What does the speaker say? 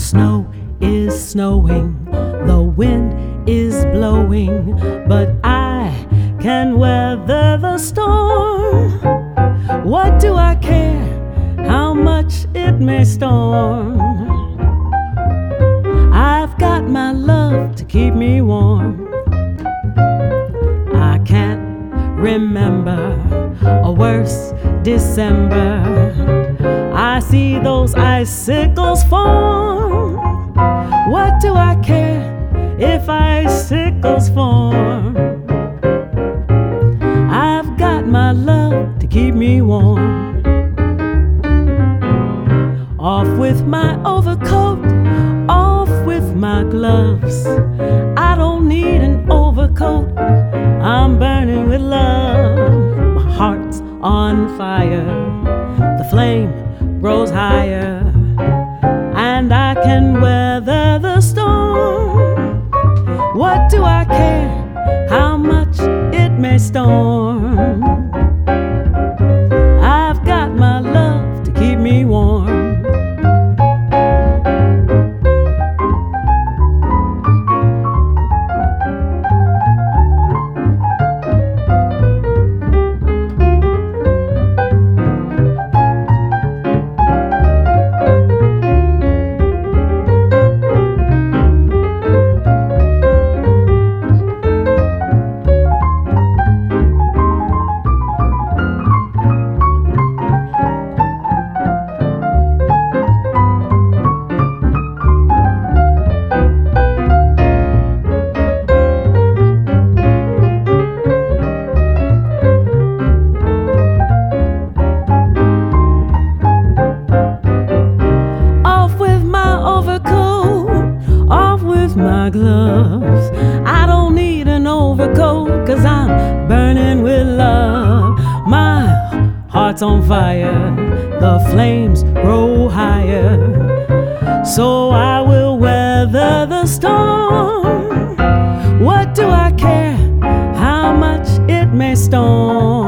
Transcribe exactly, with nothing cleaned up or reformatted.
snow is snowing, the wind is blowing, but I can weather the storm. What do I care how much it may storm? I've got my love to keep me warm. I can't remember a worse December. I see those icicles form. What do I care if icicles form? I've got my love to keep me warm. Off with my overcoat, off with my gloves. I don't need an overcoat, I'm burning with love. My heart's on fire, the flame grows higher, and I can weather the storm. What do I care how much it may storm? I've got my love to keep me warm. My gloves, I don't need an overcoat, 'cause I'm burning with love. My heart's on fire, the flames grow higher, so I will weather the storm. What do I care how much it may storm?